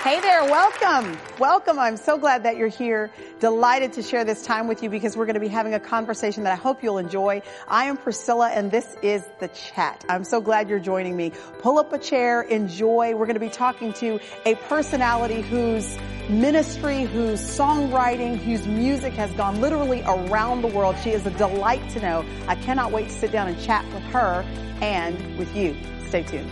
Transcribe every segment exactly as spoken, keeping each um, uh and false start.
Hey there, welcome. Welcome. I'm so glad that you're here. Delighted to share this time with you because we're going to be having a conversation that I hope you'll enjoy. I am Priscilla and this is The Chat. I'm so glad you're joining me. Pull up a chair, enjoy. We're going to be talking to a personality whose ministry, whose songwriting, whose music has gone literally around the world. She is a delight to know. I cannot wait to sit down and chat with her and with you. Stay tuned.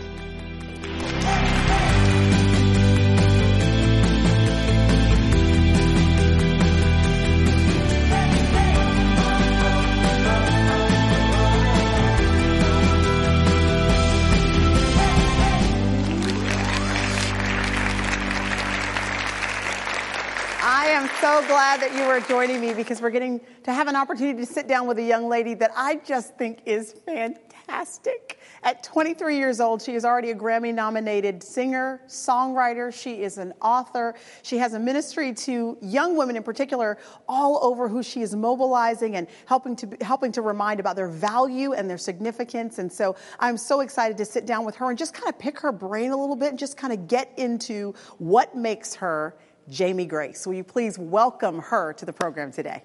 I am so glad that you are joining me because we're getting to have an opportunity to sit down with a young lady that I just think is fantastic. At twenty-three years old, she is already a Grammy-nominated singer, songwriter. She is an author. She has a ministry to young women in particular all over who she is mobilizing and helping to helping to remind about their value and their significance. And so I'm so excited to sit down with her and just kind of pick her brain a little bit and just kind of get into what makes her Jamie Grace. Will you please welcome her to the program today?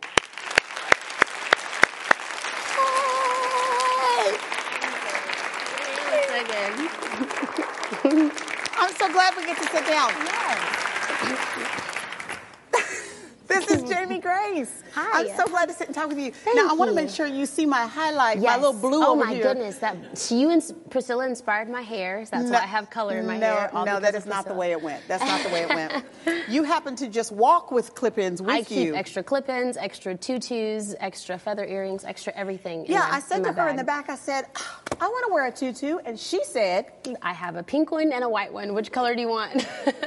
Hey. I'm so glad we get to sit down. Yes. This is Jamie Grace. Hi. I'm so glad to sit and talk with you. Thank now, I want to you. make sure you see my highlight, Yes. my little blue oh over my here. goodness, that you and Priscilla inspired my hair. So that's No, why I have color in my no, hair. all No, because that of is not the Priscilla. way it went. That's not the way it went. You happen to just walk with clip-ins with I keep you. extra clip-ins, extra tutus, extra feather earrings, extra everything. in Yeah, my- I said in to my her in the bag. back, I said, I want to wear a tutu. And she said, I have a pink one and a white one. Which color do you want?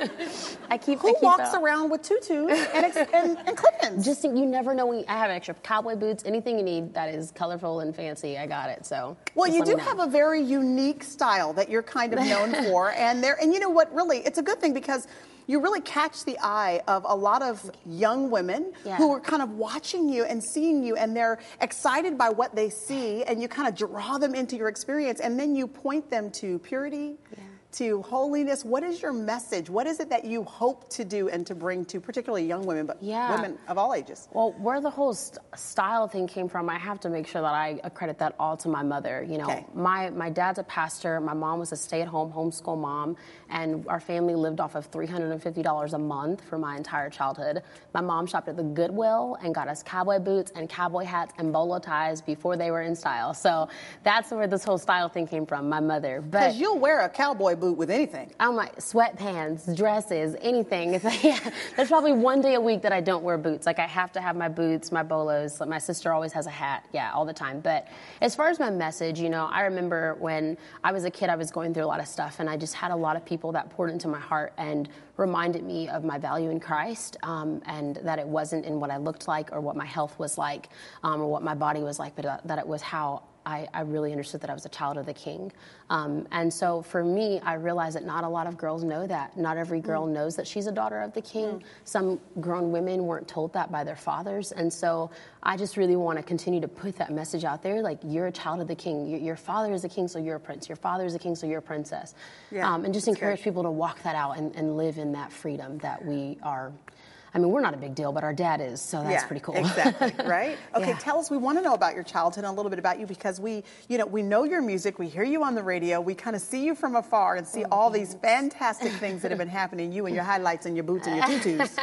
I keep. who I keep walks a- around with tutus and, ex- and, and clip-ins? Just you never know when you, I have extra cowboy boots. Anything you need that is colorful and fancy, I got it. So Well, just you let do me know. have a very unique style that you're kind of known for. And there, and you know what, really, it's a good thing because you really catch the eye of a lot of young women Yeah. who are kind of watching you and seeing you, and they're excited by what they see, and you kind of draw them into your experience, and then you point them to purity, Yeah. to holiness. What is your message? What is it that you hope to do and to bring to particularly young women, but Yeah. women of all ages? Well, where the whole st- style thing came from, I have to make sure that I accredit that all to my mother. You know, Okay. my, my dad's a pastor. My mom was a stay-at-home homeschool mom, and our family lived off of three hundred fifty dollars a month for my entire childhood. My mom shopped at the Goodwill and got us cowboy boots and cowboy hats and bolo ties before they were in style. So that's where this whole style thing came from, my mother. But Because you'll wear a cowboy boot with anything. I'm like sweatpants, dresses, anything. It's like, yeah, there's probably one day a week that I don't wear boots. Like I have to have my boots, my bolos. Like my sister always has a hat, yeah, all the time. But as far as my message, you know, I remember when I was a kid, I was going through a lot of stuff, and I just had a lot of people that poured into my heart and reminded me of my value in Christ, um, and that it wasn't in what I looked like or what my health was like, um, or what my body was like, but uh, that it was how I, I really understood that I was a child of the King. Um, and so for me, I realized that not a lot of girls know that. Not every girl mm. knows that she's a daughter of the King. Mm. Some grown women weren't told that by their fathers. And so I just really want to continue to put that message out there. Like, you're a child of the King. Your, your father is a king, so you're a prince. Your father is a king, so you're a princess. Yeah, um, and just encourage good. people to walk that out and, and live in that freedom that we are. I mean, we're not a big deal, but our dad is, so that's yeah, pretty cool. Exactly, right? Okay, Yeah. Tell us, we want to know about your childhood and a little bit about you because we, you know, we know your music, we hear you on the radio, we kind of see you from afar and see Oh, all thanks. these fantastic things that have been happening, you and your highlights and your boots and your tutus.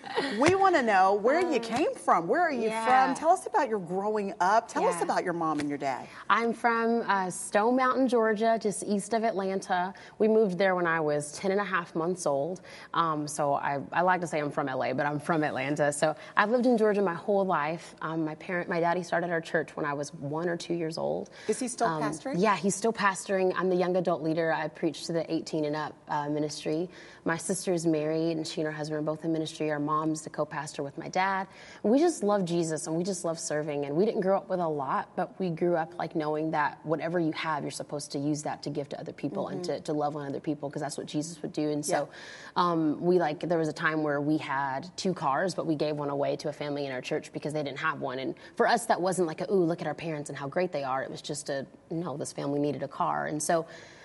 We want to know where you came from. Where are you yeah. from? Tell us about your growing up. Tell us Yeah. about your mom and your dad. I'm from uh, Stone Mountain, Georgia, just east of Atlanta. We moved there when I was ten and a half months old. Um, so I, I like to say I'm from L A, but I'm from Atlanta. So I've lived in Georgia my whole life. Um, my parent, my daddy started our church when I was one or two years old. Is he still um, pastoring? Yeah, he's still pastoring. I'm the young adult leader. I preach to the eighteen and up uh, ministry. My sister's married, and she and her husband are both in ministry. Our mom's the co-pastor with my dad. And we just love Jesus, and we just love serving. And we didn't grow up with a lot, but we grew up like knowing that whatever you have, you're supposed to use that to give to other people mm-hmm. and to, to love on other people, because that's what Jesus would do. And so yeah. um, we like, there was a time where we had two cars, but we gave one away to a family in our church because they didn't have one. And for us, that wasn't like, a, ooh, look at our parents and how great they are. It was just a, no, this family needed a car. And so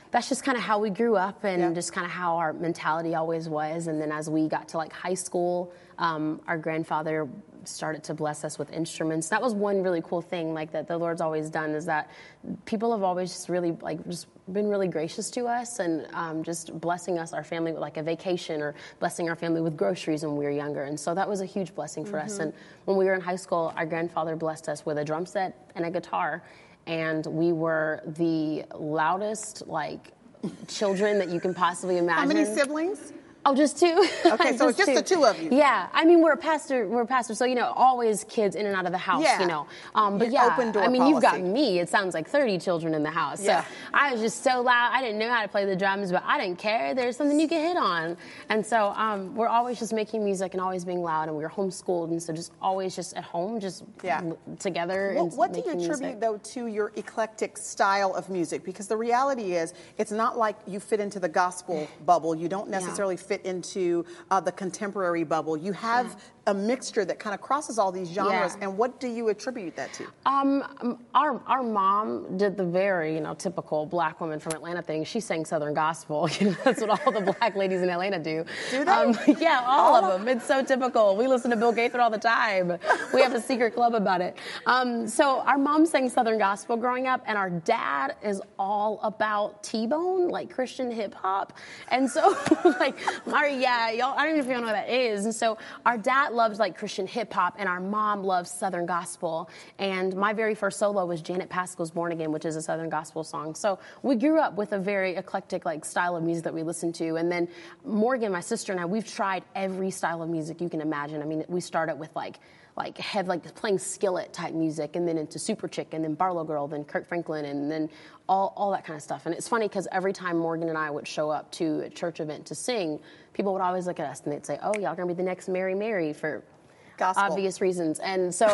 that's just kind of how we grew up, and Yeah. just kind of how our mentality always was. And then as we got to like high school, um, our grandfather started to bless us with instruments. That was one really cool thing, like that the Lord's always done, is that people have always just really like just been really gracious to us, and um, just blessing us, our family, with like a vacation, or blessing our family with groceries when we were younger. And so that was a huge blessing for Mm-hmm. us. And when we were in high school, our grandfather blessed us with a drum set and a guitar, and we were the loudest like children that you can possibly imagine. How many siblings? Oh, just two. Okay, so it's just the two of you. Yeah, I mean, we're a pastor. We're a pastor, so you know, always kids in and out of the house. Yeah. You know, um, but Your yeah, open door I mean, you've got policy. me. It sounds like thirty children in the house. Yeah. So I was just so loud. I didn't know how to play the drums, but I didn't care. There's something you can hit on, and so um, we're always just making music and always being loud. And we were homeschooled, and so just always just at home, just Yeah. l- together. What, and what do you making attribute, music. though, to your eclectic style of music? Because the reality is, it's not like you fit into the gospel bubble. You don't necessarily fit into uh, the contemporary bubble. You have Yeah. a mixture that kind of crosses all these genres. Yeah. And what do you attribute that to? Um, um, our our mom did the very you know typical black woman from Atlanta thing. She sang Southern gospel. You know, that's what all the black ladies in Atlanta do. Do they? Um, yeah, all, All of them. It's so typical. We listen to Bill Gaither all the time. We have a secret club about it. Um, so our mom sang Southern gospel growing up, and our dad is all about T-Bone, like Christian hip hop. And so, like, our, yeah, y'all, I don't even know if y'all know what that is. And so our dad loves like Christian hip hop, and our mom loves Southern gospel. And my very first solo was Janet Paschal's Born Again, which is a Southern gospel song. So we grew up with a very eclectic like style of music that we listened to. And then Morgan, my sister, and I, we've tried every style of music you can imagine. I mean, we started with like like have like playing skillet type music, and then into Super Chick, and then Barlow Girl, then Kirk Franklin, and then all, all that kind of stuff. And it's funny because every time Morgan and I would show up to a church event to sing, people would always look at us and they'd say, "Oh, y'all gonna be the next Mary Mary," for Gospel. obvious reasons. And so,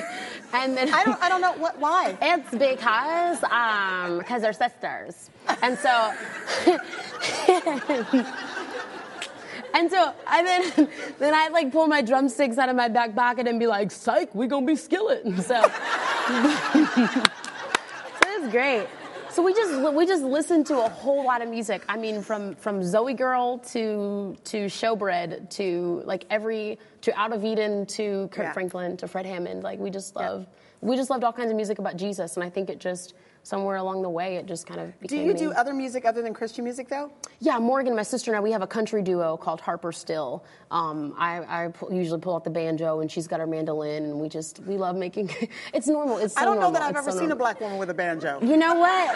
and then I don't, I don't know what, why. it's because um because they're sisters, and so. And so, and then, then I'd like pull my drumsticks out of my back pocket and be like, "Psych, we gonna be skillet." And so, so it's great. So we just we just listened to a whole lot of music. I mean, from from Zoe Girl to to Showbread to like every to Out of Eden to Kirk Yeah. Franklin to Fred Hammond. Like we just Yeah. love we just loved all kinds of music about Jesus, and I think it just somewhere along the way it just kind of Do became you me. do other music other than Christian music, though? Yeah, Morgan, my sister, and I, we have a country duo called Harper Still. Um, I, I pu- usually pull out the banjo, and she's got her mandolin, and we just, we love making, it's normal. It's so I don't know normal. that I've It's ever so seen a normal. black woman with a banjo. You know what?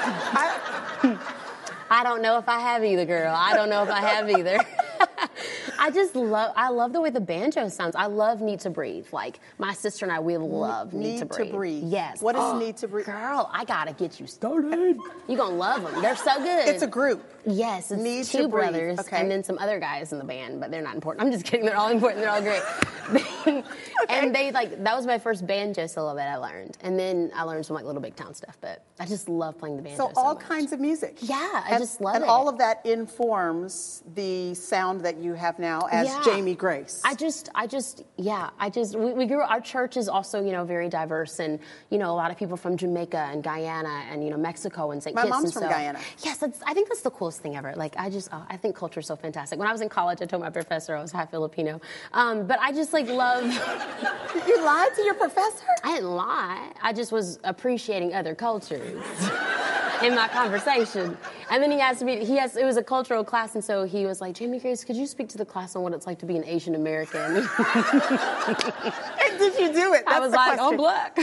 I, I don't know if I have either, girl. I don't know if I have either. I just love, I love the way the banjo sounds. I love Need to Breathe. Like, my sister and I, we love Need, Need to, to breathe. Breathe. Yes. What is Oh, Need to Breathe? Girl, I gotta get you started. You're gonna love them. They're so good. it's a group. Yes, it's Need two to Breathe. brothers Okay. and then some other guys in the band, but they're not important. I'm just kidding. They're all important. They're all great. And they like that was my first banjo solo that I learned, and then I learned some like Little Big Town stuff. But I just love playing the banjo. So all much. kinds of music. Yeah, I and, just love and it. all of that informs the sound that you have now as Yeah. Jamie Grace. I just, I just, yeah, I just, we, we grew, our church is also, you know, very diverse, and, you know, a lot of people from Jamaica and Guyana and, you know, Mexico and Saint My Kitts. mom's and from so, Guyana. Yes, that's, I think that's the coolest thing ever. Like, I just, oh, I think culture is so fantastic. When I was in college, I told my professor I was half Filipino. Um, but I just, like, love... You lied to your professor? I didn't lie. I just was appreciating other cultures in my conversation. And then he asked me, he asked, it was a cultural class, and so he was like, "Jamie Grace, could you speak to the class on what it's like to be an Asian American?" And did you do it? That's I was the like, question. "I'm black."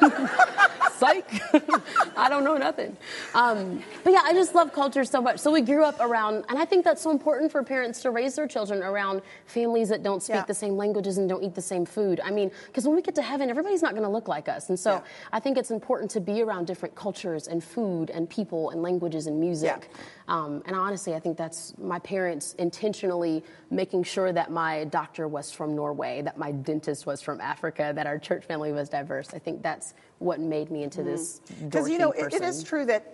Psych. I don't know nothing. Um, but yeah, I just love culture so much. So we grew up around, and I think that's so important for parents to raise their children around families that don't speak Yeah. the same languages and don't eat the same food. I mean, because when we get to heaven, everybody's not going to look like us. And so Yeah. I think it's important to be around different cultures and food and people and languages and music. Um, and honestly, I think that's my parents intentionally making sure that my doctor was from Norway, that my dentist was from Africa, that our church family was diverse. I think that's what made me into this Because, dorky you know, it, person. it is true that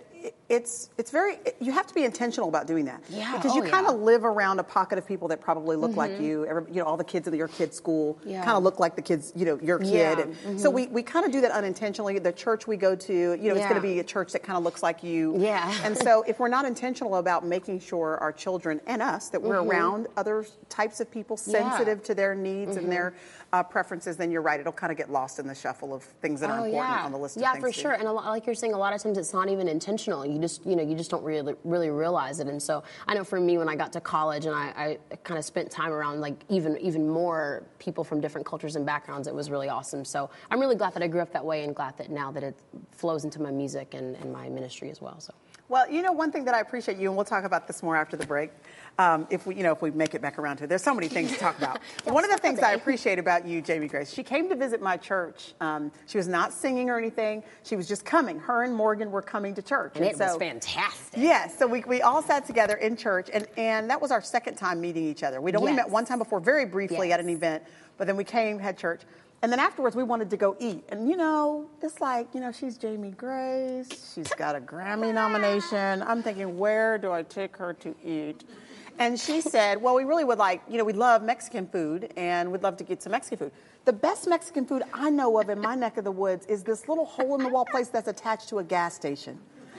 it's it's very, you have to be intentional about doing that. Yeah. Because you oh, kind of yeah. live around a pocket of people that probably look mm-hmm. like you. Every, you know, all the kids in your kid's school yeah. kind of look like the kids, you know, your kid. Yeah. And mm-hmm. so we, we kind of do that unintentionally. The church we go to, you know, yeah. it's going to be a church that kind of looks like you. Yeah. And so if we're not intentional about making sure our children and us, that we're mm-hmm. around other types of people sensitive yeah. to their needs mm-hmm. and their uh, preferences, then you're right. It'll kind of get lost in the shuffle of things that are oh, important yeah. on the list of yeah, things. Yeah, for sure. And a lot, like you're saying, a lot of times it's not even intentional. You just, you know, you just don't really, really realize it. And so I know for me, when I got to college and I, I kind of spent time around like even, even more people from different cultures and backgrounds, it was really awesome. So I'm really glad that I grew up that way and glad that now that it flows into my music and, and my ministry as well. So. Well, you know, one thing that I appreciate you, and we'll talk about this more after the break, um, if we, you know, if we make it back around to it. There's so many things to talk about. yeah, one of the things I appreciate about you, Jamie Grace, she came to visit my church. Um, she was not singing or anything. She was just coming. Her and Morgan were coming to church. And, and it so, was fantastic. Yes. Yeah, so we, we all sat together in church, and, and that was our second time meeting each other. We'd only yes. met one time before, very briefly yes. at an event, but then we came, had church. And then afterwards, we wanted to go eat. And, you know, it's like, you know, she's Jamie Grace. She's got a Grammy nomination. I'm thinking, where do I take her to eat? And she said, well, we really would like, you know, we love Mexican food, and we'd love to get some Mexican food. The best Mexican food I know of in my neck of the woods is this little hole-in-the-wall place that's attached to a gas station.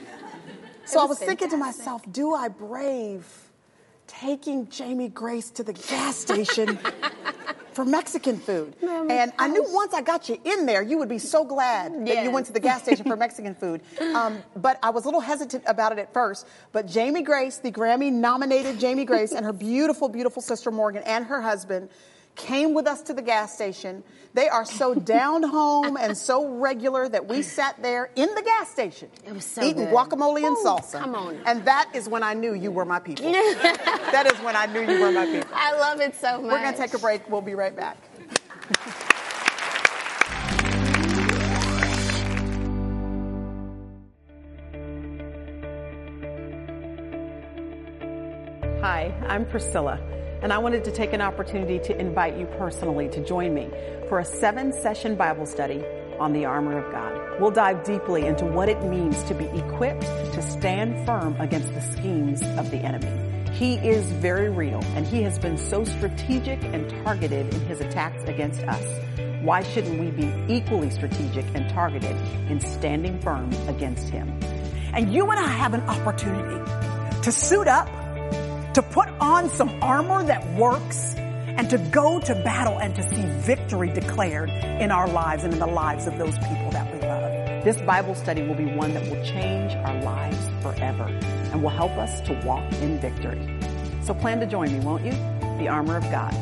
So I was fantastic. thinking to myself, do I brave taking Jamie Grace to the gas station for Mexican food? No, and I knew once I got you in there, you would be so glad yes. that you went to the gas station for Mexican food. Um, but I was a little hesitant about it at first. But Jamie Grace, the Grammy-nominated Jamie Grace, and her beautiful, beautiful sister Morgan and her husband came with us to the gas station. They are so down home and so regular that we sat there in the gas station it was so eating good. guacamole and Ooh, salsa. Come on. And that is when I knew you were my people. That is when I knew you were my people. I love it so much. We're going to take a break. We'll be right back. Hi, I'm Priscilla, and I wanted to take an opportunity to invite you personally to join me for a seven-session Bible study on the armor of God. We'll dive deeply into what it means to be equipped to stand firm against the schemes of the enemy. He is very real, and he has been so strategic and targeted in his attacks against us. Why shouldn't we be equally strategic and targeted in standing firm against him? And you and I have an opportunity to suit up, to put on some armor that works, and to go to battle and to see victory declared in our lives and in the lives of those people that we love. This Bible study will be one that will change our lives forever and will help us to walk in victory. So plan to join me, won't you? The Armor of God.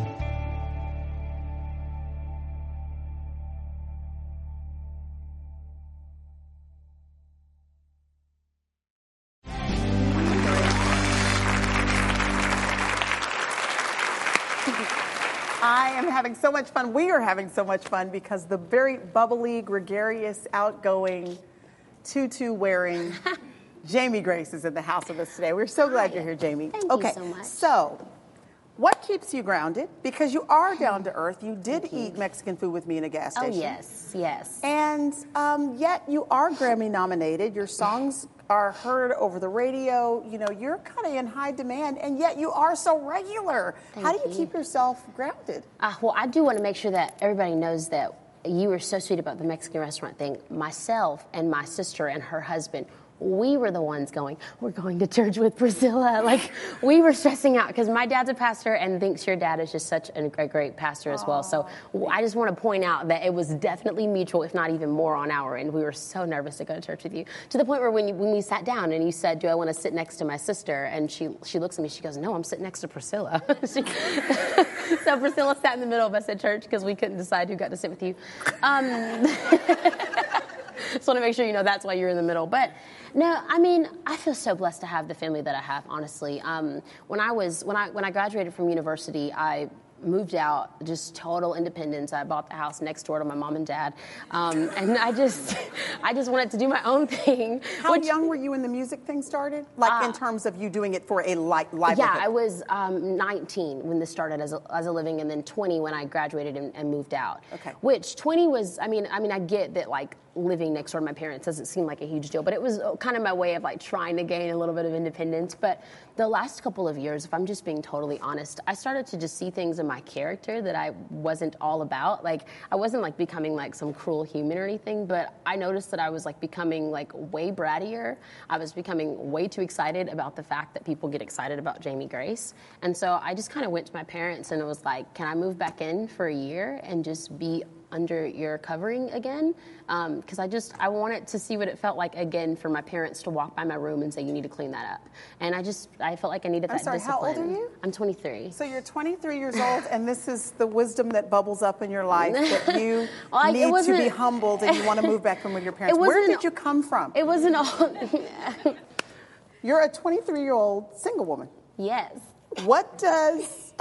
I am having so much fun. We are having so much fun because the very bubbly, gregarious, outgoing, tutu-wearing Jamie Grace is in the house with us today. We're so glad you're here, Jamie. Thank okay, you so much. So, what keeps you grounded? Because you are down to earth. You did eat Mexican food with me in a gas station. Oh, yes, yes. And um, yet you are Grammy nominated. Your songs are heard over the radio. You know, you're kind of in high demand, and yet you are so regular. Thank How do you, you keep yourself grounded? Uh, well, I do want to make sure that everybody knows that you were so sweet about the Mexican restaurant thing. Myself and my sister and her husband, we were the ones going, we're going to church with Priscilla. Like, we were stressing out because my dad's a pastor and thinks your dad is just such a great pastor as well. So I just want to point out that it was definitely mutual, if not even more on our end. We were so nervous to go to church with you, to the point where when, you, when we sat down and you said, do I want to sit next to my sister? And she she looks at me, she goes, no, I'm sitting next to Priscilla. she, so Priscilla sat in the middle of us at church because we couldn't decide who got to sit with you. Um, just want to make sure you know that's why you're in the middle. But no, I mean, I feel so blessed to have the family that I have, honestly. Um, when I was when I when I graduated from university, I moved out, just total independence. I bought the house next door to my mom and dad, um, and I just I just wanted to do my own thing. How which, young were you when the music thing started? Like uh, in terms of you doing it for a li- livelihood? Yeah, I was um, nineteen when this started as a, as a living, and then twenty when I graduated and, and moved out. Okay. Which twenty was, I mean, I mean, I get that like living next door to my parents doesn't seem like a huge deal, but it was kind of my way of like trying to gain a little bit of independence. But the last couple of years, if I'm just being totally honest, I started to just see things in my character that I wasn't all about. Like, I wasn't like becoming like some cruel human or anything, but I noticed that I was like becoming like way brattier. I was becoming way too excited about the fact that people get excited about Jamie Grace. And so I just kind of went to my parents and it was like, can I move back in for a year and just be under your covering again? Because um, I just, I wanted to see what it felt like again for my parents to walk by my room and say, you need to clean that up. And I just, I felt like I needed I'm that sorry, discipline. how old are you? I'm twenty-three. So you're twenty-three years old, and this is the wisdom that bubbles up in your life, that you like, need to be humbled and you want to move back in with your parents. Where did you come from? It wasn't all... You're a twenty-three-year-old single woman. Yes. What does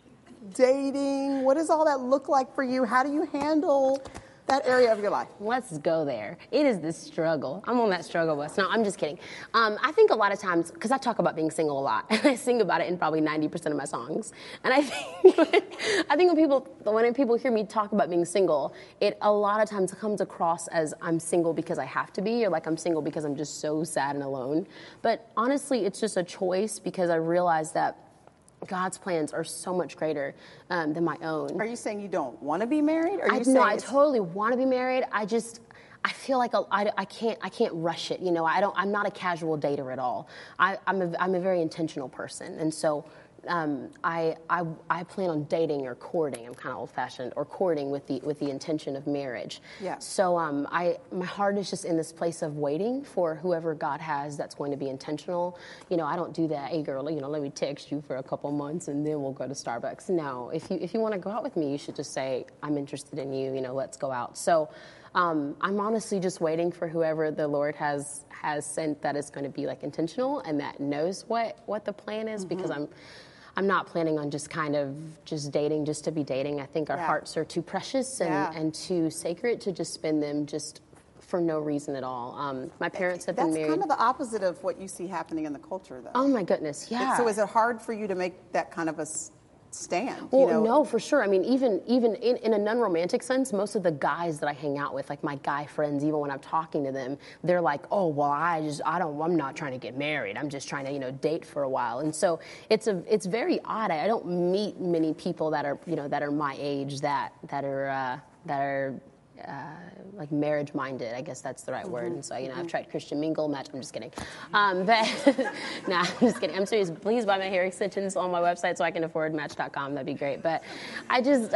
dating, what does all that look like for you? How do you handle that area of your life? Let's go there. It is the struggle. I'm on that struggle bus. No, I'm just kidding. Um, I think a lot of times, because I talk about being single a lot, and I sing about it in probably ninety percent of my songs. And I think, I think when people when people hear me talk about being single, it a lot of times comes across as I'm single because I have to be, or like I'm single because I'm just so sad and alone. But honestly, it's just a choice because I realize that God's plans are so much greater um, than my own. Are you saying you don't want to be married? Or are you I, saying no, I totally want to be married. I just, I feel like a, I, I can't, I can't rush it. You know, I don't, I'm not a casual dater at all. I, I'm a, I'm a very intentional person, and so. Um, I, I I plan on dating or courting. I'm kind of old-fashioned, or courting with the with the intention of marriage. Yeah. So um, I my heart is just in this place of waiting for whoever God has that's going to be intentional. You know, I don't do that. Hey, girl, you know, let me text you for a couple months and then we'll go to Starbucks. No, if you if you want to go out with me, you should just say I'm interested in you. You know, let's go out. So. Um, I'm honestly just waiting for whoever the Lord has has sent that is going to be like intentional and that knows what what the plan is, mm-hmm. because I'm. I'm not planning on just kind of just dating just to be dating. I think our yeah. hearts are too precious and, yeah. and too sacred to just spend them just for no reason at all. Um, my parents have That's been married. That's kind of the opposite of what you see happening in the culture, though. Oh, my goodness, yeah. So is it hard for you to make that kind of a stand? Well, you know? no, for sure. I mean, even even in, in a non-romantic sense, most of the guys that I hang out with, like my guy friends, even when I'm talking to them, they're like, oh, well, I just, I don't, I'm not trying to get married. I'm just trying to, you know, date for a while. And so it's a, it's very odd. I don't meet many people that are, you know, that are my age that, that are, uh, that are, Uh, like marriage minded, I guess that's the right mm-hmm. word. And so, you know, mm-hmm. I've tried Christian Mingle, match. I'm just kidding. Um, but no, nah, I'm just kidding. I'm serious. Please buy my hair extensions on my website so I can afford match dot com. That'd be great. But I just,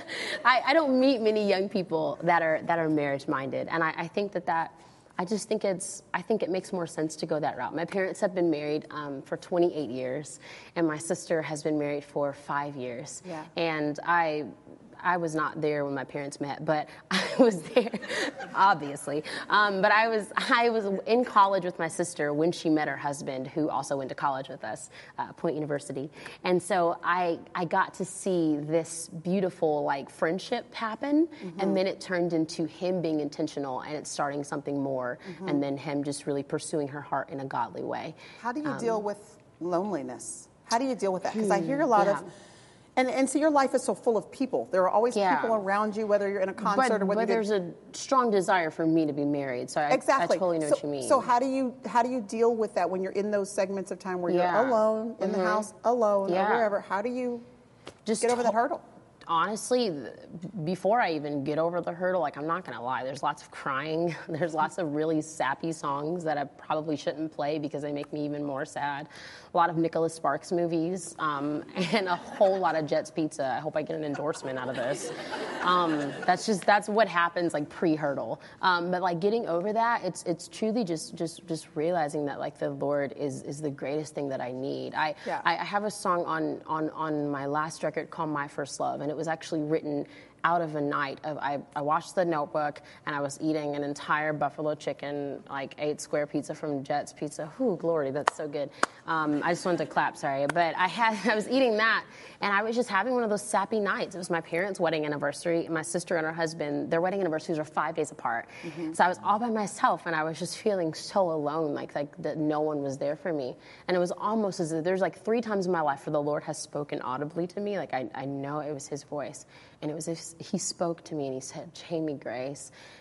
I, I don't meet many young people that are that are marriage minded, and I, I think that that. I just think it's, I think it makes more sense to go that route. My parents have been married um, for twenty-eight years, and my sister has been married for five years. Yeah. And I, I was not there when my parents met, but I was there, obviously. Um, but I was, I was in college with my sister when she met her husband, who also went to college with us, uh, Point University. And so I, I got to see this beautiful, like, friendship happen, mm-hmm. and then it turned into him being intentional, and it's starting something more, mm-hmm. and then him just really pursuing her heart in a godly way. How do you um, deal with loneliness? How do you deal with that? Because I hear a lot yeah. of... And, and so your life is so full of people. There are always yeah. people around you, whether you're in a concert but, or whether but you're... there's a strong desire for me to be married, so I, exactly. I totally know so, what you mean. So how do you how do you deal with that when you're in those segments of time where yeah. you're alone, in mm-hmm. the house, alone, yeah. or wherever? How do you just get over to- that hurdle? Honestly, before I even get over the hurdle, like, I'm not going to lie, there's lots of crying. There's lots of really sappy songs that I probably shouldn't play because they make me even more sad. A lot of Nicholas Sparks movies, um, and a whole lot of Jets Pizza. I hope I get an endorsement out of this. Um, that's just, that's what happens, like, pre-hurdle. Um, but, like, getting over that, it's it's truly just just just realizing that, like, the Lord is is the greatest thing that I need. I yeah. I, I have a song on, on, on my last record called My First Love, and it was actually written out of a night of, I, I watched The Notebook, and I was eating an entire buffalo chicken, like eight square pizza from Jets Pizza. Ooh, glory, that's so good. Um, I just wanted to clap, sorry. But I had, I was eating that, and I was just having one of those sappy nights. It was my parents' wedding anniversary, and my sister and her husband, their wedding anniversaries are five days apart. Mm-hmm. So I was all by myself, and I was just feeling so alone, like, like that no one was there for me. And it was almost as if there's like three times in my life where the Lord has spoken audibly to me, like I, I know it was his voice. And it was as if he spoke to me and he said, Jamie Grace.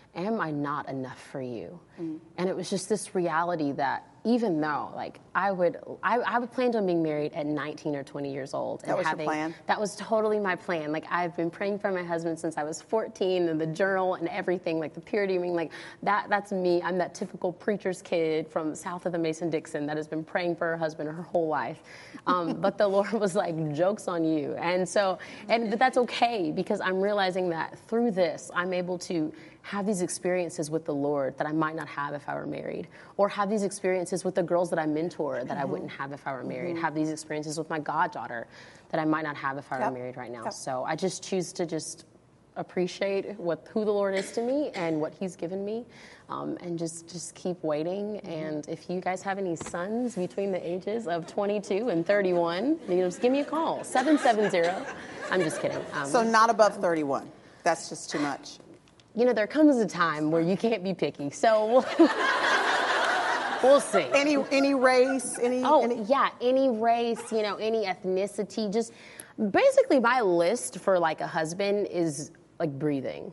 am I not enough for you? Mm-hmm. And it was just this reality that even though, like, I would, I, I would planned on being married at nineteen or twenty years old. That and was having, your plan? That was totally my plan. Like, I've been praying for my husband since I was fourteen, and the journal and everything, like the purity, I mean, like, that, that's me. I'm that typical preacher's kid from south of the Mason-Dixon that has been praying for her husband her whole life. Um, but the Lord was like, joke's on you. And so, and but that's okay, because I'm realizing that through this, I'm able to have these experiences with the Lord that I might not have if I were married, or have these experiences with the girls that I mentor that mm-hmm. I wouldn't have if I were married, mm-hmm. have these experiences with my goddaughter that I might not have if I yep. were married right now. Yep. So I just choose to just appreciate what who the Lord is to me and what he's given me, um, and just, just keep waiting. Mm-hmm. And if you guys have any sons between the ages of twenty-two and thirty-one, you know, just give me a call, seven seven zero. I'm just kidding. Um, so not above thirty-one. That's just too much. You know, there comes a time where you can't be picky, so we'll, we'll see. Any any race, any... Oh, any... yeah, any race, you know, any ethnicity, just basically my list for, like, a husband is, like, breathing.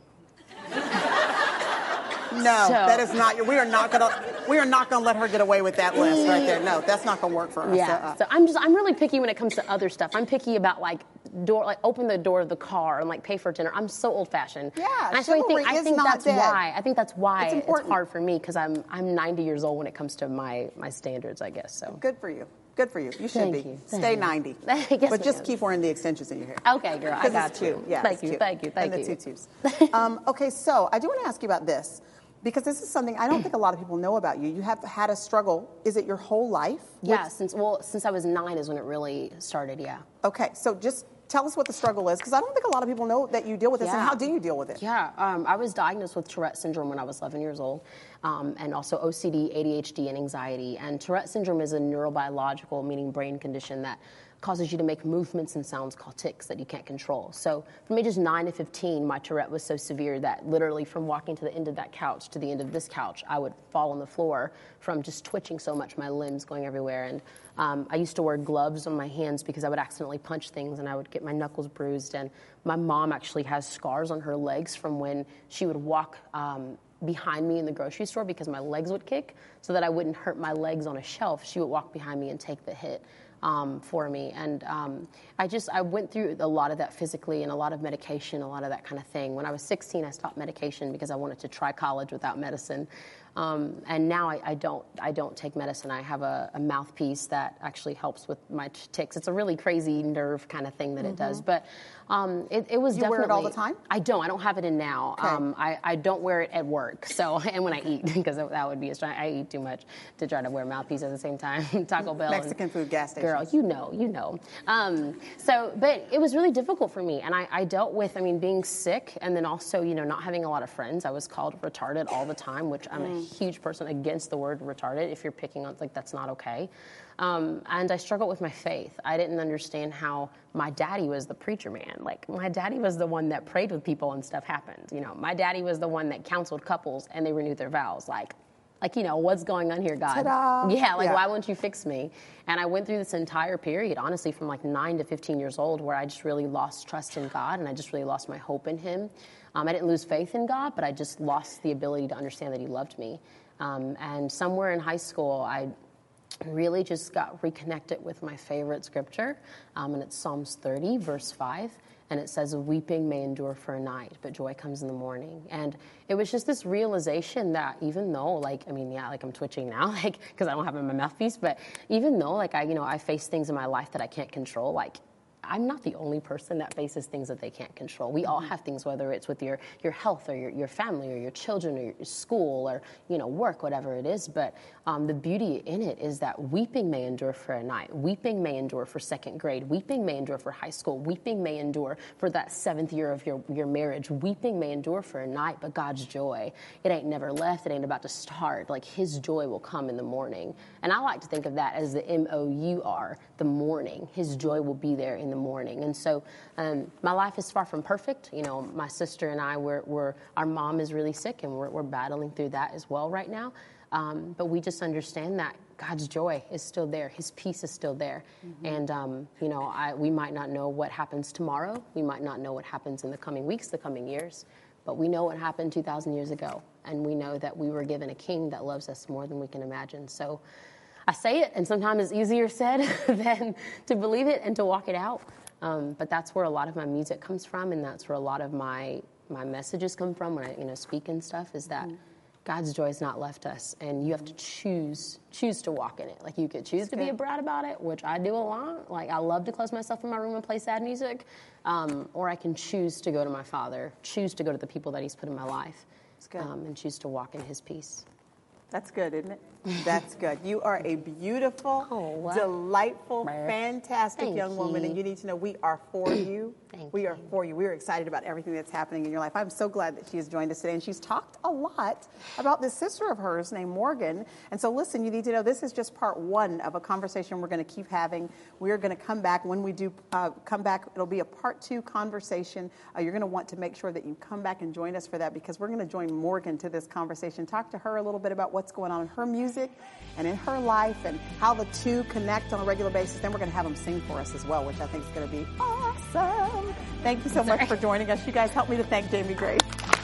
No, so, that is not. We are not gonna. We are not gonna let her get away with that list right there. No, that's not gonna work for us. Yeah. Uh-uh. So I'm just. I'm really picky when it comes to other stuff. I'm picky about like door, like open the door of the car and like pay for dinner. I'm so old fashioned. Yeah. And I chivalry think. I is think not that's dead. why. I think that's why it's, it's hard for me, because I'm I'm ninety years old when it comes to my my standards, I guess. So good for you. Good for you. You should Thank be. You. Stay Thank ninety. yes, but just keep wearing the extensions in your hair. Okay, girl. I got it's you. Cute. Yeah, thank it's you. Cute. Thank you. Thank and you. And the tutus. um, okay, so I do want to ask you about this, because this is something I don't think a lot of people know about you. You have had a struggle. Is it your whole life? Yeah, with... since well, since I was nine is when it really started. Yeah. Okay, so just tell us what the struggle is, because I don't think a lot of people know that you deal with this. Yeah. And how do you deal with it? Yeah, um, I was diagnosed with Tourette syndrome when I was eleven years old, um, and also O C D, A D H D, and anxiety. And Tourette syndrome is a neurobiological, meaning brain condition, that causes you to make movements and sounds called tics that you can't control. So from ages nine to fifteen, my Tourette was so severe that literally from walking to the end of that couch to the end of this couch, I would fall on the floor from just twitching so much, my limbs going everywhere. And um, I used to wear gloves on my hands because I would accidentally punch things and I would get my knuckles bruised. And my mom actually has scars on her legs from when she would walk um, behind me in the grocery store because my legs would kick, so that I wouldn't hurt my legs on a shelf. She would walk behind me and take the hit. Um, for me. And um, I just, I went through a lot of that physically, and a lot of medication, a lot of that kind of thing. When I was sixteen, I stopped medication because I wanted to try college without medicine. Um, and now I, I don't I don't take medicine. I have a, a mouthpiece that actually helps with my tics. It's a really crazy nerve kind of thing that mm-hmm. it does. But um, it, it was you definitely... wear it all the time? I don't. I don't have it in now. Okay. Um, I, I don't wear it at work. So, and when I eat, because that would be a strong... I eat too much to try to wear a mouthpiece at the same time. Taco Bell. Mexican and, food gas station. Girl, you know, you know. Um, so, but it was really difficult for me. And I, I dealt with, I mean, being sick, and then also, you know, not having a lot of friends. I was called retarded all the time, which I'm mm. a huge person against the word retarded. If you're picking on, like, that's not okay. Um, and I struggled with my faith. I didn't understand how my daddy was the preacher man. Like, my daddy was the one that prayed with people and stuff happened. You know, my daddy was the one that counseled couples and they renewed their vows. Like, like, you know, what's going on here, God? Ta-da. Yeah, like, yeah. why won't you fix me? And I went through this entire period, honestly, from like nine to fifteen years old, where I just really lost trust in God, and I just really lost my hope in him. Um, I didn't lose faith in God, but I just lost the ability to understand that he loved me. Um, and somewhere in high school, I really just got reconnected with my favorite scripture, um, and it's Psalms thirty, verse five. And it says, weeping may endure for a night, but joy comes in the morning. And it was just this realization that even though, like, I mean, yeah, like I'm twitching now, like, because I don't have it in my mouthpiece, but even though, like, I, you know, I face things in my life that I can't control, like, I'm not the only person that faces things that they can't control. We all have things, whether it's with your, your health or your, your family or your children or your school or, you know, work, whatever it is. But um, the beauty in it is that weeping may endure for a night. Weeping may endure for second grade. Weeping may endure for high school. Weeping may endure for that seventh year of your, your marriage. Weeping may endure for a night, but God's joy, it ain't never left. It ain't about to start. Like, his joy will come in the morning. And I like to think of that as the M O U R, the morning. His joy will be there in the morning. And so um, my life is far from perfect. You know, my sister and I, we're, we're our mom is really sick, and we're, we're battling through that as well right now. Um, but we just understand that God's joy is still there. His peace is still there. Mm-hmm. And, um, you know, I, we might not know what happens tomorrow. We might not know what happens in the coming weeks, the coming years. but we know what happened two thousand years ago, and we know that we were given a king that loves us more than we can imagine. So I say it, and sometimes it's easier said than to believe it and to walk it out. Um, but that's where a lot of my music comes from, and that's where a lot of my my messages come from when I, you know, speak and stuff, is that mm. God's joy has not left us, and you have to choose choose to walk in it. Like, you could choose that's to good. be a brat about it, which I do a lot. Like, I love to close myself in my room and play sad music, um, or I can choose to go to my Father, choose to go to the people that He's put in my life, um, and choose to walk in His peace. That's good, isn't it? That's good. You are a beautiful, oh, delightful, fantastic Thank young woman, you. and you need to know we are for you. Thank we you. are for you. We are excited about everything that's happening in your life. I'm so glad that she has joined us today, and she's talked a lot about this sister of hers named Morgan. And so listen, you need to know this is just part one of a conversation we're going to keep having. We are going to come back. When we do uh, come back, it'll be a part two conversation. Uh, you're going to want to make sure that you come back and join us for that, because we're going to join Morgan to this conversation, talk to her a little bit about what's going on in her music and in her life and how the two connect on a regular basis. Then we're going to have them sing for us as well, which I think is going to be awesome. Thank you so much for joining us. You guys help me to thank Jamie Grace.